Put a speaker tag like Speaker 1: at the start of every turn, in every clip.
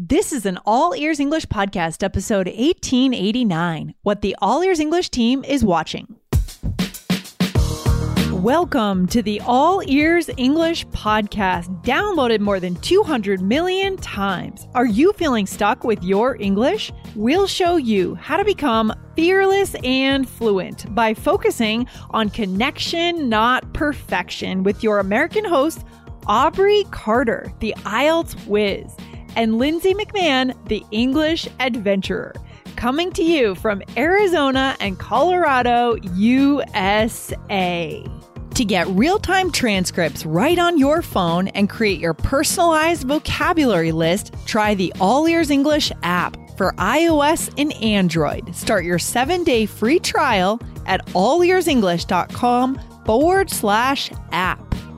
Speaker 1: This is an All Ears English podcast, episode 1889, what the All Ears English team is watching. Welcome to the All Ears English podcast, downloaded more than 200 million times. Are you feeling stuck with your English? We'll show you how to become fearless and fluent by focusing on connection, not perfection, with your American host, Aubrey Carter, the IELTS whiz, and Lindsay McMahon, the English adventurer, coming to you from Arizona and Colorado, USA. To get real-time transcripts right on your phone and create your personalized vocabulary list, try the All Ears English app for iOS and Android. Start your 7-day free trial at allearsenglish.com/app.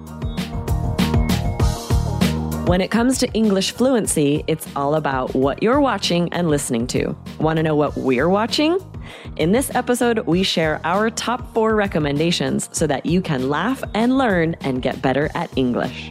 Speaker 2: When it comes to English fluency, it's all about what you're watching and listening to. Want to know what we're watching? In this episode, we share our top 4 recommendations so that you can laugh and learn and get better at English.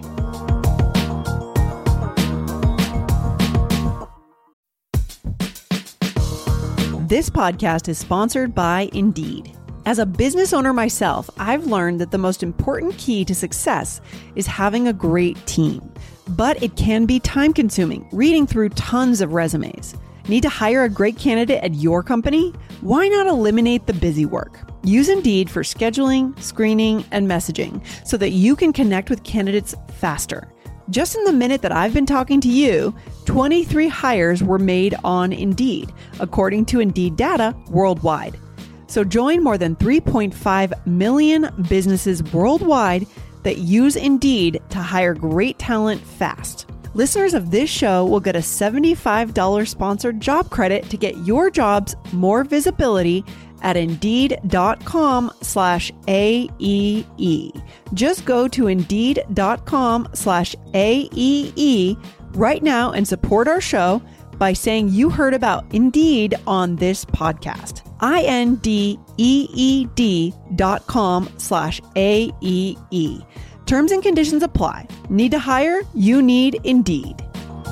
Speaker 1: This podcast is sponsored by Indeed. As a business owner myself, I've learned that the most important key to success is having a great team. But it can be time-consuming, reading through tons of resumes. Need to hire a great candidate at your company? Why not eliminate the busy work? Use Indeed for scheduling, screening, and messaging so that you can connect with candidates faster. Just in the minute that I've been talking to you, 23 hires were made on Indeed, according to Indeed data worldwide. So join more than 3.5 million businesses worldwide that use Indeed to hire great talent fast. Listeners of this show will get a $75 sponsored job credit to get your jobs more visibility at Indeed.com/AEE. Just go to Indeed.com/AEE right now and support our show by saying you heard about Indeed on this podcast. INDEED.com/AEE. Terms and conditions apply. Need to hire? You need Indeed.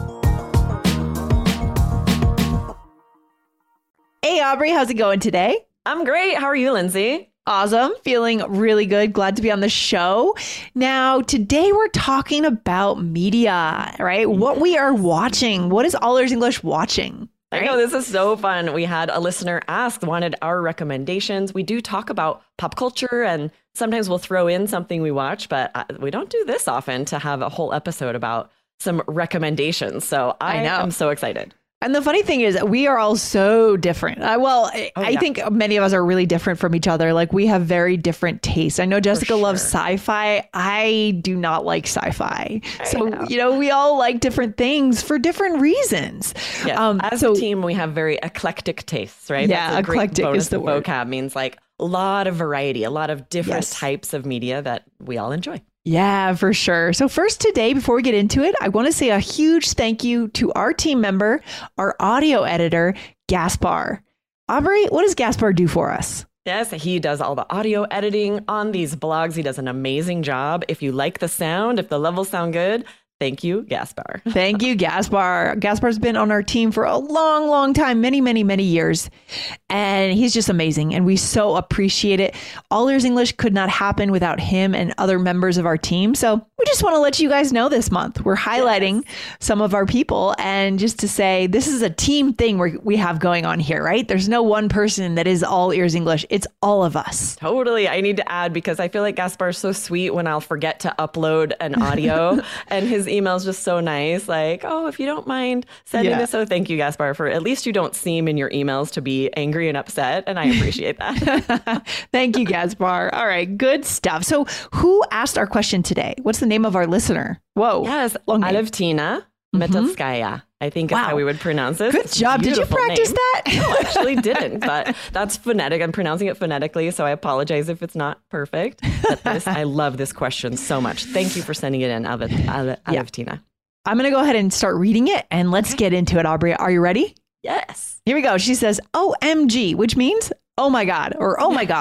Speaker 1: Hey, Aubrey, how's it going today?
Speaker 2: I'm great. How are you, Lindsay?
Speaker 1: Awesome. Feeling really good. Glad to be on the show. Now, today we're talking about media, right? What we are watching. What is All Ears English watching?
Speaker 2: Right? I know, this is so fun. We had a listener wanted our recommendations. We do talk about pop culture and sometimes we'll throw in something we watch, but we don't do this often to have a whole episode about some recommendations. So I am so excited.
Speaker 1: And the funny thing is we are all so different. I think many of us are really different from each other. Like we have very different tastes. I know Jessica loves sci-fi. I do not like sci-fi. We all like different things for different reasons.
Speaker 2: Yeah. As a team, we have very eclectic tastes, right?
Speaker 1: Yeah, eclectic is the word.
Speaker 2: Vocab means like a lot of variety, a lot of different types of media that we all enjoy.
Speaker 1: Yeah, for sure. So first today, before we get into it, I want to say a huge thank you to our team member, our audio editor, Gaspar. Aubrey, what does Gaspar do for us?
Speaker 2: Yes, he does all the audio editing on these blogs. He does an amazing job. If you like the sound, if the levels sound good, thank you, Gaspar.
Speaker 1: Thank you, Gaspar. Gaspar's been on our team for a long, long time, many, many, many years. And he's just amazing. And we so appreciate it. All Ears English could not happen without him and other members of our team. So we just want to let you guys know this month we're highlighting some of our people, and just to say this is a team thing we have going on here, right? There's no one person that is All Ears English. It's all of us.
Speaker 2: Totally. I need to add, because I feel like Gaspar is so sweet when I'll forget to upload an audio and his email is just so nice. Like, oh, if you don't mind sending this. So thank you, Gaspar, for at least you don't seem in your emails to be angry and upset. And I appreciate that.
Speaker 1: Thank you, Gaspar. All right. Good stuff. So who asked our question today? What's the name of our listener? Whoa.
Speaker 2: Yes. Alevtina Metotskaya. I think is how we would pronounce it.
Speaker 1: Good job. Did you practice that?
Speaker 2: No, I actually didn't, but that's phonetic. I'm pronouncing it phonetically, so I apologize if it's not perfect. But I love this question so much. Thank you for sending it in, Alevtina.
Speaker 1: I'm going to go ahead and start reading it, and let's get into it, Aubrey. Are you ready?
Speaker 2: Yes.
Speaker 1: Here we go. She says, OMG, which means, oh my God, or oh my gosh.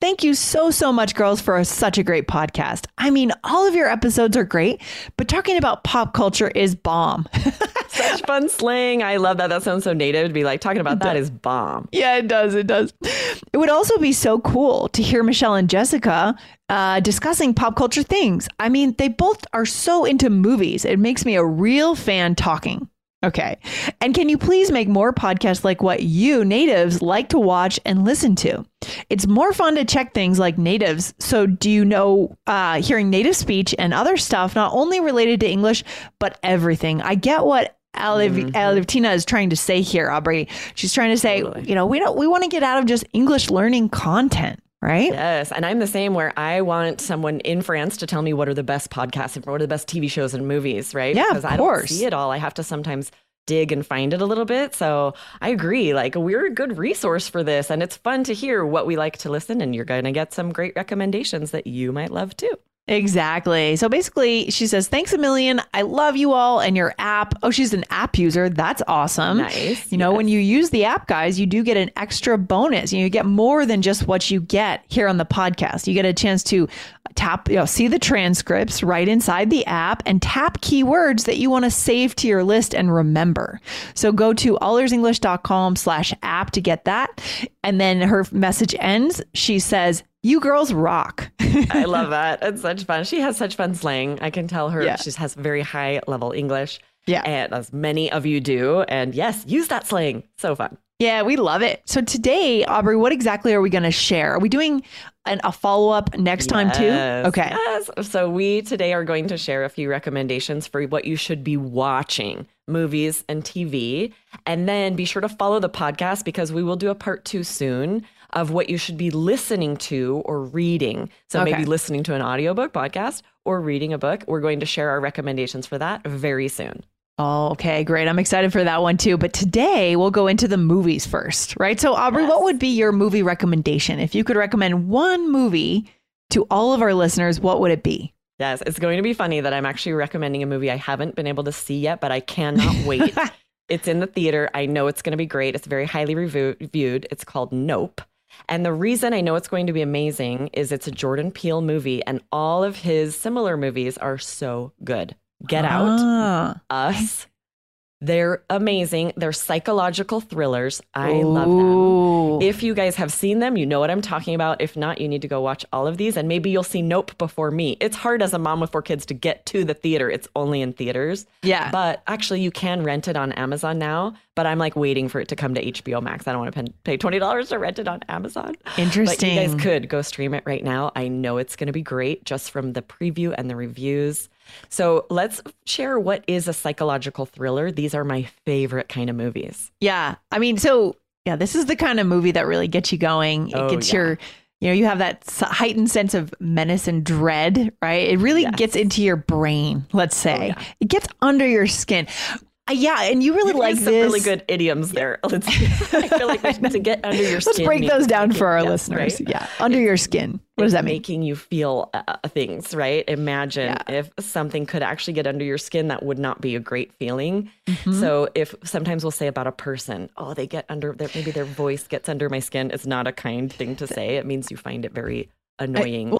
Speaker 1: Thank you so much, girls, for such a great podcast. I mean, all of your episodes are great, but talking about pop culture is bomb.
Speaker 2: Such fun slang. I love that. That sounds so native to be like talking about that is bomb.
Speaker 1: Yeah, it does. It does. It would also be so cool to hear Michelle and Jessica discussing pop culture things. I mean, they both are so into movies. It makes me a real fan talking. Okay. And can you please make more podcasts like what you natives like to watch and listen to? It's more fun to check things like natives. So do you know, hearing native speech and other stuff, not only related to English, but everything. I get what Alivtina is trying to say here, Aubrey. She's trying to say, you know, we want to get out of just English learning content. Right?
Speaker 2: Yes. And I'm the same where I want someone in France to tell me what are the best podcasts and what are the best TV shows and movies, right?
Speaker 1: Yeah,
Speaker 2: because I don't see it all. I have to sometimes dig and find it a little bit. So I agree. Like, we're a good resource for this. And it's fun to hear what we like to listen. And you're going to get some great recommendations that you might love too.
Speaker 1: Exactly. So basically, she says, thanks a million. I love you all and your app. Oh, she's an app user. That's awesome.
Speaker 2: Nice.
Speaker 1: You know, when you use the app, guys, you do get an extra bonus. You get more than just what you get here on the podcast. You get a chance to tap, see the transcripts right inside the app and tap keywords that you want to save to your list and remember. So go to allearsenglish.com/app to get that. And then her message ends. She says, you girls rock.
Speaker 2: I love that. It's such fun. She has such fun slang. I can tell her she has very high level English.
Speaker 1: Yeah.
Speaker 2: And as many of you do. And yes, use that slang. So fun.
Speaker 1: Yeah, we love it. So today, Aubrey, what exactly are we going to share? Are we doing a follow-up next time too? Okay.
Speaker 2: Yes. So we today are going to share a few recommendations for what you should be watching, movies and TV. And then be sure to follow the podcast because we will do a part 2 soon of what you should be listening to or reading. So maybe listening to an audiobook podcast or reading a book. We're going to share our recommendations for that very soon.
Speaker 1: Oh, okay, great. I'm excited for that one too. But today we'll go into the movies first, right? So Aubrey, what would be your movie recommendation? If you could recommend one movie to all of our listeners, what would it be?
Speaker 2: Yes, it's going to be funny that I'm actually recommending a movie I haven't been able to see yet, but I cannot wait. It's in the theater. I know it's going to be great. It's very highly reviewed. It's called Nope. And the reason I know it's going to be amazing is it's a Jordan Peele movie and all of his similar movies are so good. Get Out, Us. They're amazing. They're psychological thrillers. I love them. If you guys have seen them, you know what I'm talking about. If not, you need to go watch all of these and maybe you'll see Nope before me. It's hard as a mom with 4 kids to get to the theater. It's only in theaters.
Speaker 1: Yeah.
Speaker 2: But actually you can rent it on Amazon now, but I'm like waiting for it to come to HBO Max. I don't want to pay $20 to rent it on Amazon.
Speaker 1: Interesting.
Speaker 2: But you guys could go stream it right now. I know it's going to be great just from the preview and the reviews. So let's share what is a psychological thriller. These are my favorite kind of movies.
Speaker 1: Yeah. I mean, this is the kind of movie that really gets you going. It gets your, you have that heightened sense of menace and dread, right? It really gets into your brain, let's say. It gets under your skin. Yeah, and you really like
Speaker 2: some
Speaker 1: this.
Speaker 2: Really good idioms there. I feel like to get under your skin.
Speaker 1: Let's break those down for our listeners. Right? Yeah, under your skin. What does that mean?
Speaker 2: Making you feel things, right? Imagine if something could actually get under your skin, that would not be a great feeling. Mm-hmm. So if sometimes we'll say about a person, they get under, maybe their voice gets under my skin. It's not a kind thing to say. It means you find it very annoying.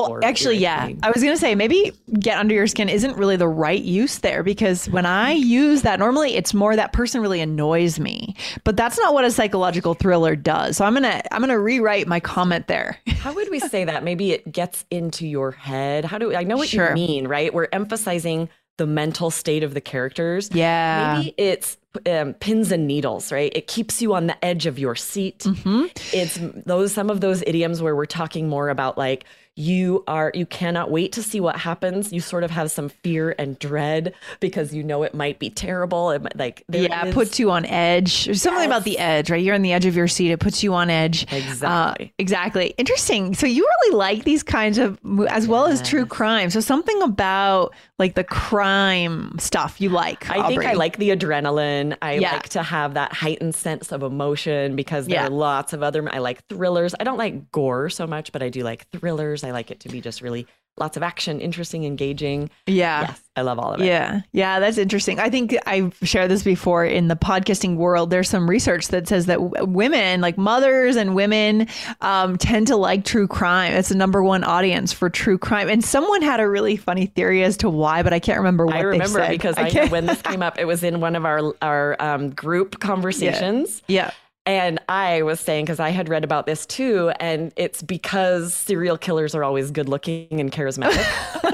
Speaker 1: I was going to say maybe get under your skin isn't really the right use there because when I use that, normally it's more that person really annoys me, but that's not what a psychological thriller does. So I'm going to rewrite my comment there.
Speaker 2: How would we say that? Maybe it gets into your head. I know what you mean, right? We're emphasizing the mental state of the characters.
Speaker 1: Yeah.
Speaker 2: Maybe it's pins and needles, right? It keeps you on the edge of your seat. Mm-hmm. It's some of those idioms where we're talking more about like you cannot wait to see what happens. You sort of have some fear and dread because you know it might be terrible. It might,
Speaker 1: puts you on edge. There's something about the edge, right? You're on the edge of your seat. It puts you on edge.
Speaker 2: Exactly.
Speaker 1: Interesting. So you really like these kinds of, as well as true crime. So something about like the crime stuff you like.
Speaker 2: I think I like the adrenaline. I like to have that heightened sense of emotion because there are lots of I like thrillers. I don't like gore so much, but I do like thrillers. I like it to be just really lots of action, interesting, engaging.
Speaker 1: Yeah.
Speaker 2: Yes, I love all of it.
Speaker 1: Yeah. Yeah, that's interesting. I think I've shared this before in the podcasting world. There's some research that says that women, like mothers and women, tend to like true crime. It's the number one audience for true crime. And someone had a really funny theory as to why, but I can't remember what they said.
Speaker 2: I remember because I know when this came up, it was in one of our group conversations.
Speaker 1: Yeah.
Speaker 2: And I was saying, because I had read about this too, and it's because serial killers are always good looking and charismatic.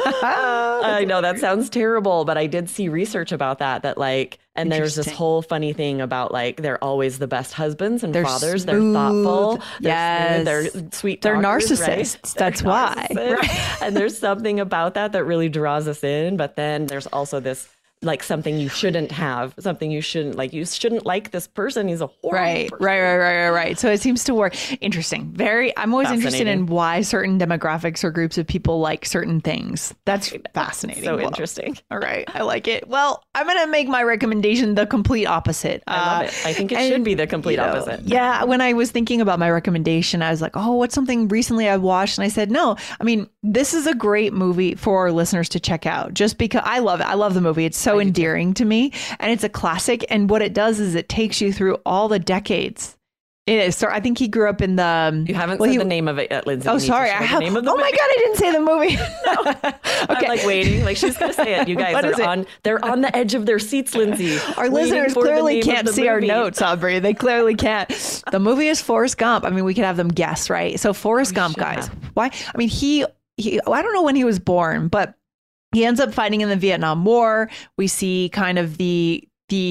Speaker 2: I know that sounds terrible, but I did see research about that like, and there's this whole funny thing about like, they're always the best husbands and fathers.
Speaker 1: Smooth.
Speaker 2: They're thoughtful.
Speaker 1: Yes.
Speaker 2: They're sweet.
Speaker 1: They're
Speaker 2: talkers,
Speaker 1: narcissists.
Speaker 2: Right?
Speaker 1: That's why.
Speaker 2: Right. And there's something about that really draws us in. But then there's also this, like something you shouldn't have, something you shouldn't like. You shouldn't like this person. He's a horrible person.
Speaker 1: Right. So it seems to work. Interesting. I'm always interested in why certain demographics or groups of people like certain things. That's fascinating.
Speaker 2: So interesting.
Speaker 1: All right. I like it. Well, I'm going to make my recommendation the complete opposite.
Speaker 2: I love it. I think it should be the complete opposite.
Speaker 1: Yeah. When I was thinking about my recommendation, I was like, oh, what's something recently I watched? And I said, no, I mean, this is a great movie for our listeners to check out just because I love it. I love the movie. It's so endearing to me, and it's a classic. And what it does is it takes you through all the decades. It is. So I think he grew up in the.
Speaker 2: You haven't said the name of it yet, Lindsay.
Speaker 1: Oh, sorry. I have. Oh my God, I didn't say the movie. No.
Speaker 2: Okay. I'm like waiting. Like she's gonna say it. You guys they're on the edge of their seats, Lindsay.
Speaker 1: Our listeners clearly can't see our notes, Aubrey. They clearly can't. The movie is Forrest Gump. I mean, we could have them guess, right? So Forrest Gump, guys. Why? I mean, he. I don't know when he was born, but he ends up fighting in the Vietnam War. We see kind of the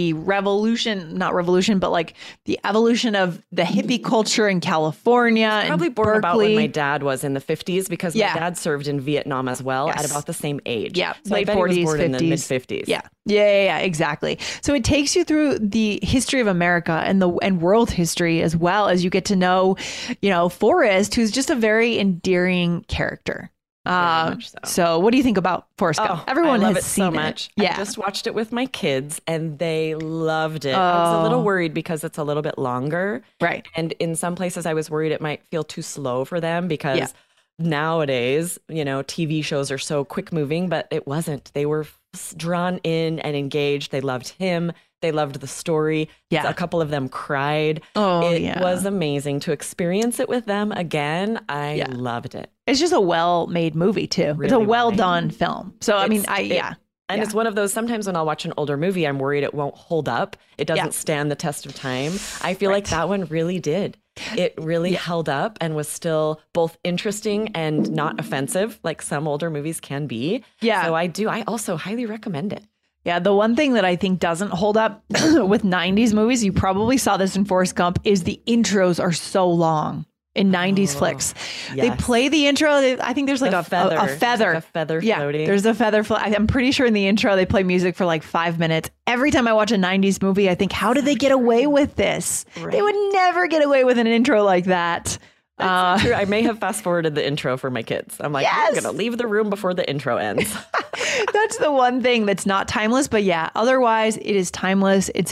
Speaker 1: not revolution, but like the evolution of the hippie culture in California.
Speaker 2: Probably born
Speaker 1: Berkeley.
Speaker 2: about when my dad was in the 50s, because my
Speaker 1: Yeah.
Speaker 2: dad served in Vietnam as well at about the same age.
Speaker 1: Yeah,
Speaker 2: so
Speaker 1: late
Speaker 2: I bet
Speaker 1: 40s,
Speaker 2: he was born
Speaker 1: 50s.
Speaker 2: in the mid 50s.
Speaker 1: Yeah, exactly. So it takes you through the history of America and world history, as well as you get to know, Forrest, who's just a very endearing character. So what do you think about Forrest Gump? Everyone
Speaker 2: I love
Speaker 1: has
Speaker 2: it
Speaker 1: seen
Speaker 2: so much.
Speaker 1: Yeah.
Speaker 2: I just watched it with my kids and they loved it. I was a little worried because it's a little bit longer.
Speaker 1: Right.
Speaker 2: And in some places I was worried it might feel too slow for them because nowadays, TV shows are so quick moving, but it wasn't. They were drawn in and engaged. They loved him. They loved the story.
Speaker 1: Yeah.
Speaker 2: A couple of them cried. It was amazing to experience it with them again. I loved it.
Speaker 1: It's just a well-made movie too. Really it's a well-done film. So
Speaker 2: And it's one of those, sometimes when I'll watch an older movie, I'm worried it won't hold up. It doesn't stand the test of time. I feel like that one really did. It really held up and was still both interesting and not offensive, like some older movies can be. Yeah. So I also highly recommend it.
Speaker 1: Yeah, the one thing that I think doesn't hold up with 90s movies, you probably saw this in Forrest Gump, is the intros are so long in 90s flicks. Yes. They play the intro. I think there's like a feather.
Speaker 2: Like a feather floating.
Speaker 1: There's a feather. I'm pretty sure in the intro they play music for like 5 minutes. Every time I watch a 90s movie, I think, how did they get away with this? Right. They would never get away with an intro like that.
Speaker 2: That's true. I may have fast forwarded the intro for my kids. I'm like, I'm going to leave the room before the intro ends.
Speaker 1: That's the one thing that's not timeless. But otherwise it is timeless. It's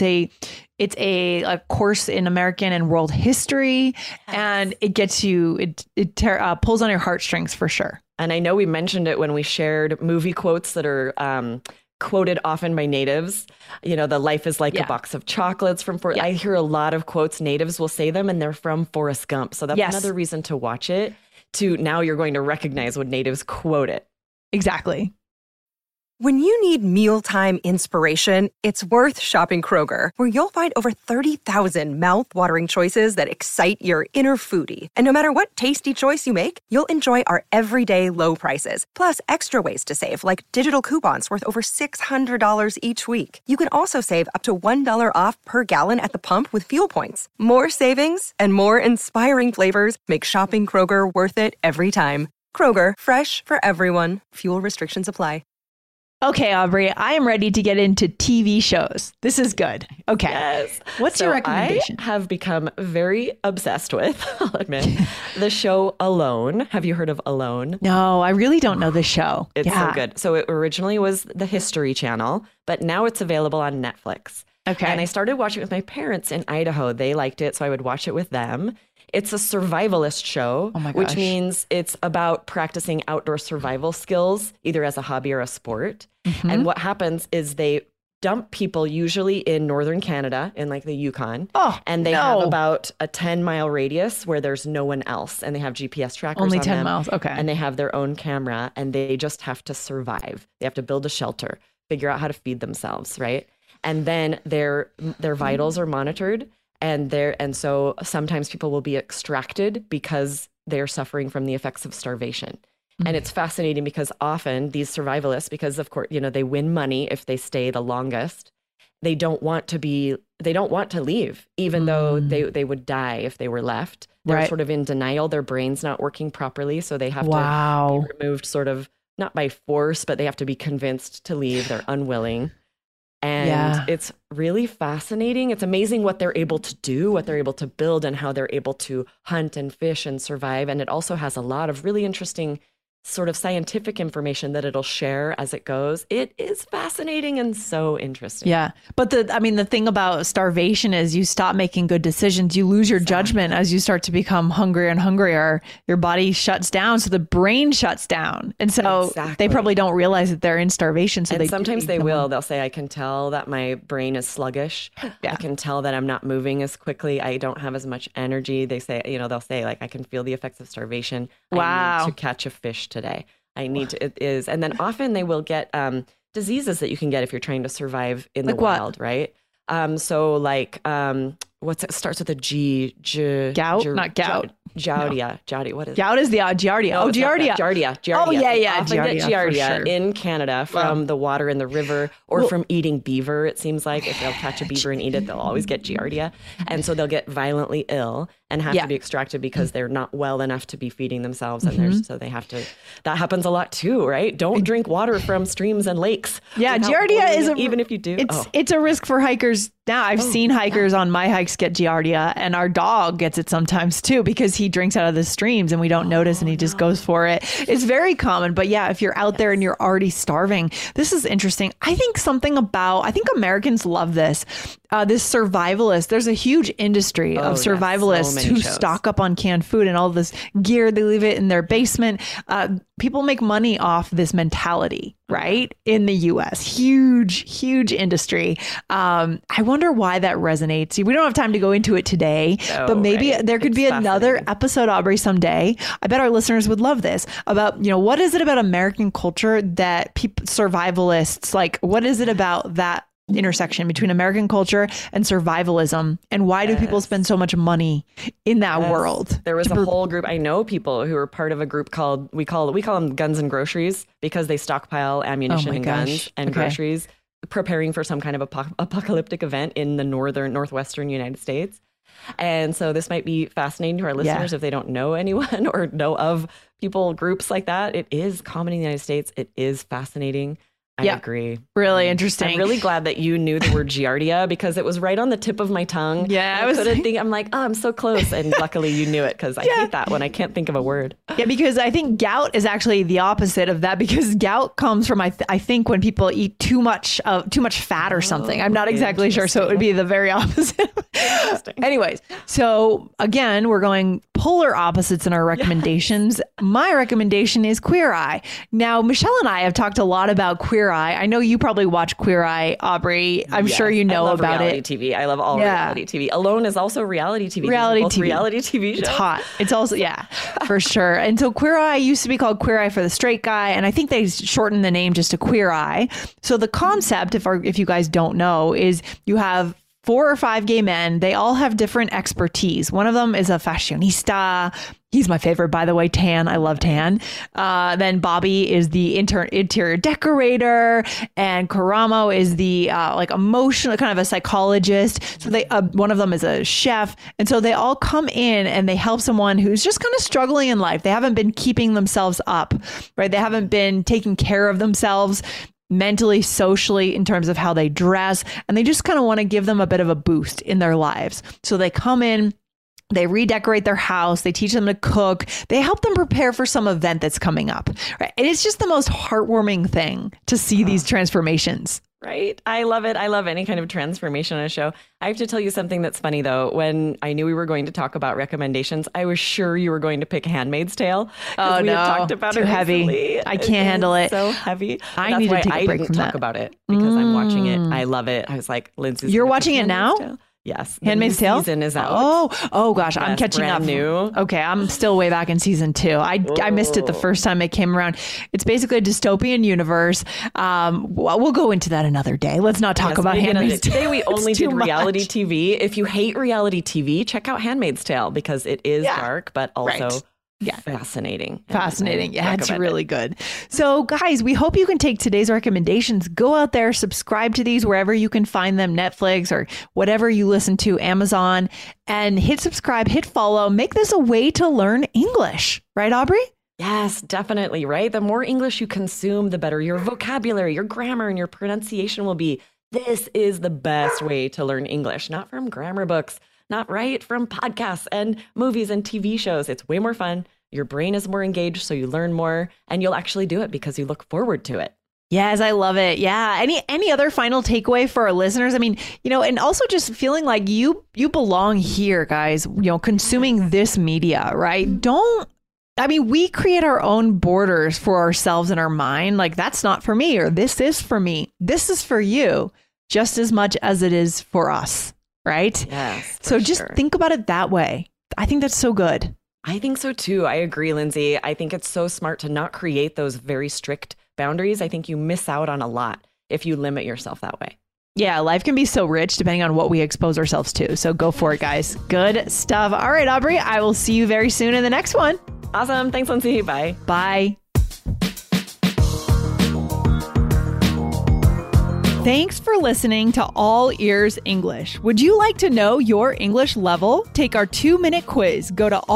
Speaker 1: a course in American and world history, and it gets you, it pulls on your heartstrings for sure.
Speaker 2: And I know we mentioned it when we shared movie quotes that are quoted often by natives. The life is like a box of chocolates from Forrest. I hear a lot of quotes. Natives will say them and they're from Forrest Gump. So that's another reason to watch it. Now you're going to recognize when natives quote it.
Speaker 1: Exactly.
Speaker 3: When you need mealtime inspiration, it's worth shopping Kroger, where you'll find over 30,000 mouth-watering choices that excite your inner foodie. And no matter what tasty choice you make, you'll enjoy our everyday low prices, plus extra ways to save, like digital coupons worth over $600 each week. You can also save up to $1 off per gallon at the pump with fuel points. More savings and more inspiring flavors make shopping Kroger worth it every time. Kroger, fresh for everyone. Fuel restrictions apply.
Speaker 1: Okay, Aubrey, I am ready to get into TV shows. This is good. Okay.
Speaker 2: Yes.
Speaker 1: What's your recommendation?
Speaker 2: I have become very obsessed with, I'll admit, the show Alone. Have you heard of Alone?
Speaker 1: No, I really don't know the show.
Speaker 2: It's so good. So it originally was the History Channel, but now it's available on Netflix.
Speaker 1: Okay.
Speaker 2: And I started watching it with my parents in Idaho. They liked it, so I would watch it with them. It's a survivalist show, which means it's about practicing outdoor survival skills, either as a hobby or a sport. And what happens is they dump people usually in northern Canada, in like the Yukon. And they have about a 10-mile radius where there's no one else. And they have GPS trackers
Speaker 1: Only
Speaker 2: on
Speaker 1: 10
Speaker 2: them.
Speaker 1: miles. Okay.
Speaker 2: And they have their own camera, and they just have to survive. They have to build a shelter, figure out how to feed themselves, right? And then their vitals are monitored. And so sometimes people will be extracted because they're suffering from the effects of starvation. And it's fascinating because often these survivalists, because of course, they win money if they stay the longest, they don't want to leave, even though they would die if they were left. They're sort of in denial. Their brain's not working properly. So they have to be removed sort of not by force, but they have to be convinced to leave. They're unwilling. And it's really fascinating. It's amazing what they're able to do, what they're able to build, and how they're able to hunt and fish and survive. And it also has a lot of really interesting sort of scientific information that it'll share as it goes. It is fascinating and so interesting.
Speaker 1: Yeah. But the thing about starvation is you stop making good decisions. You lose your judgment as you start to become hungrier and hungrier. Your body shuts down. So the brain shuts down. And so they probably don't realize that they're in starvation. So
Speaker 2: sometimes they will. They'll say, I can tell that my brain is sluggish. I can tell that I'm not moving as quickly. I don't have as much energy. They say, they'll say like, I can feel the effects of starvation. I need to catch a fish today. It is. And then often they will get diseases that you can get if you're trying to survive in the wild, right? So like, starts with a G?
Speaker 1: Gout? Not gout.
Speaker 2: Giardia. Giardia. What is it?
Speaker 1: Gout is the Giardia.
Speaker 2: No,
Speaker 1: Giardia.
Speaker 2: Giardia.
Speaker 1: Oh, yeah.
Speaker 2: Often get Giardia in Canada from the water in the river or from eating beaver, it seems like. If they'll catch a beaver and eat it, they'll always get Giardia. And so they'll get violently ill and have to be extracted because they're not well enough to be feeding themselves. And so they have to. That happens a lot too, right? Don't drink water from streams and lakes.
Speaker 1: Yeah, Giardia is
Speaker 2: even if you do.
Speaker 1: It's a risk for hikers. Now, I've seen hikers on my hikes get Giardia, and our dog gets it sometimes too because he drinks out of the streams and we don't notice and he just goes for it. It's very common. But yeah, if you're out there and you're already starving, this is interesting. I think Americans love this. This survivalist, there's a huge industry of survivalists who stock up on canned food and all this gear. They leave it in their basement. People make money off this mentality, right? In the US, huge industry. I wonder why that resonates. We don't have time to go into it today, but maybe there could be another episode, Aubrey, someday. I bet our listeners would love this about, what is it about American culture that survivalists, like, what is it about that intersection between American culture and survivalism, and why do people spend so much money in that world?
Speaker 2: There was a whole group. I know people who are part of a group called we call them Guns and Groceries because they stockpile ammunition and guns and groceries, preparing for some kind of apocalyptic event in the northwestern United States. And so this might be fascinating to our listeners if they don't know anyone or know of groups like that. It is common in the United States. It is fascinating. I agree.
Speaker 1: Really interesting.
Speaker 2: I'm really glad that you knew the word Giardia because it was right on the tip of my tongue.
Speaker 1: Yeah,
Speaker 2: I'm like, I'm so close. And luckily you knew it because I hate that when I can't think of a word.
Speaker 1: Yeah, because I think gout is actually the opposite of that because gout comes from, I think when people eat too much fat or something. I'm not exactly sure. So it would be the very opposite. Anyways, so again, we're going polar opposites in our recommendations. My recommendation is Queer Eye. Now, Michelle and I have talked a lot about Queer Eye. I know you probably watch Queer Eye, Aubrey. I'm sure you know about
Speaker 2: reality
Speaker 1: it.
Speaker 2: TV. I love all reality TV. Alone is also reality TV.
Speaker 1: Reality
Speaker 2: TV shows.
Speaker 1: It's hot. It's also, for sure. And so Queer Eye used to be called Queer Eye for the Straight Guy. And I think they shortened the name just to Queer Eye. So the concept, if you guys don't know, is you have 4 or 5 gay men. They all have different expertise. One of them is a fashionista. He's my favorite, by the way, Tan. I love Tan. Then Bobby is the interior decorator, and Karamo is the emotional kind of a psychologist. So one of them is a chef, and so they all come in and they help someone who's just kind of struggling in life. They haven't been keeping themselves up, right? They haven't been taking care of themselves mentally, socially, in terms of how they dress, and they just kind of want to give them a bit of a boost in their lives. So they come in. They redecorate their house. They teach them to cook. They help them prepare for some event that's coming up. Right? And it's just the most heartwarming thing to see these transformations.
Speaker 2: Right? I love it. I love any kind of transformation on a show. I have to tell you something that's funny, though. When I knew we were going to talk about recommendations, I was sure you were going to pick Handmaid's Tale.
Speaker 1: Oh,
Speaker 2: we
Speaker 1: no.
Speaker 2: had talked about
Speaker 1: Too
Speaker 2: it
Speaker 1: heavy.
Speaker 2: recently.
Speaker 1: I can't handle it.
Speaker 2: So heavy.
Speaker 1: I need to take a break
Speaker 2: didn't
Speaker 1: from
Speaker 2: talk
Speaker 1: that.
Speaker 2: about it because I'm watching it. I love it. I was like, Lindsay's
Speaker 1: You're
Speaker 2: gonna
Speaker 1: watching
Speaker 2: pick
Speaker 1: it now?
Speaker 2: Handmaid's Tale. Yes.
Speaker 1: Handmaid's
Speaker 2: The new
Speaker 1: Tale
Speaker 2: season is out.
Speaker 1: Oh gosh, I'm
Speaker 2: Yes,
Speaker 1: catching
Speaker 2: brand
Speaker 1: up.
Speaker 2: new.
Speaker 1: Okay, I'm still way back in season 2. I missed it the first time it came around. It's basically a dystopian universe. We'll go into that another day. Let's not talk about Handmaid's Tale.
Speaker 2: Today we only
Speaker 1: It's too
Speaker 2: did reality
Speaker 1: much.
Speaker 2: TV. If you hate reality TV, check out Handmaid's Tale because it is dark, but also fascinating.
Speaker 1: Fascinating. Yeah, it's
Speaker 2: Recommend
Speaker 1: really good. So guys, we hope you can take today's recommendations, go out there, subscribe to these wherever you can find them, Netflix or whatever you listen to, Amazon, and hit subscribe, hit follow, make this a way to learn English. Right, Aubrey?
Speaker 2: Yes, definitely, right? The more English you consume, the better your vocabulary, your grammar, and your pronunciation will be. This is the best way to learn English, not from grammar books, not from podcasts and movies and TV shows. It's way more fun. Your brain is more engaged, so you learn more, and you'll actually do it because you look forward to it.
Speaker 1: Yes, I love it. Yeah. Any other final takeaway for our listeners? I mean, and also just feeling like you belong here, guys, consuming this media, right? We create our own borders for ourselves in our mind. Like, that's not for me, or this is for me. This is for you just as much as it is for us, right?
Speaker 2: Yes.
Speaker 1: So just think about it that way. I think that's so good.
Speaker 2: I think so too. I agree, Lindsay. I think it's so smart to not create those very strict boundaries. I think you miss out on a lot if you limit yourself that way.
Speaker 1: Yeah, life can be so rich depending on what we expose ourselves to. So go for it, guys. Good stuff. All right, Aubrey, I will see you very soon in the next one.
Speaker 2: Awesome. Thanks, Lindsay. Bye.
Speaker 1: Bye. Thanks for listening to All Ears English. Would you like to know your English level? Take our 2-minute quiz. Go to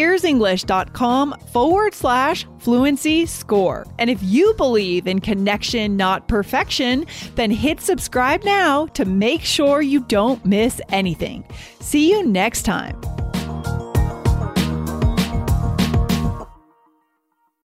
Speaker 1: allearsenglish.com/fluency score. And if you believe in connection, not perfection, then hit subscribe now to make sure you don't miss anything. See you next time.